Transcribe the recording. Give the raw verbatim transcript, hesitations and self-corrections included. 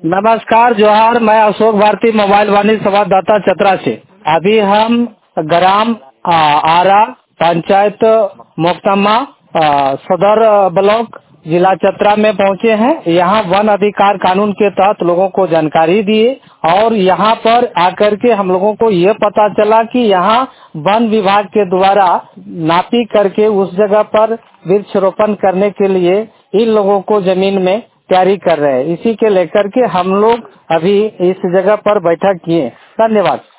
नमस्कार, जोहार। मैं अशोक भारती, मोबाइल वाणी संवाददाता चतरा से। अभी हम ग्राम आ, आरा पंचायत मोक्तमा आ, सदर ब्लॉक जिला चतरा में पहुंचे हैं। यहाँ वन अधिकार कानून के तहत लोगों को जानकारी दिए और यहाँ पर आकर के हम लोगों को ये पता चला कि यहाँ वन विभाग के द्वारा नापी करके उस जगह पर वृक्षारोपण करने के लिए इन लोगों को जमीन में तैयारी कर रहे हैं। इसी के लेकर के हम लोग अभी इस जगह पर बैठक किए। धन्यवाद।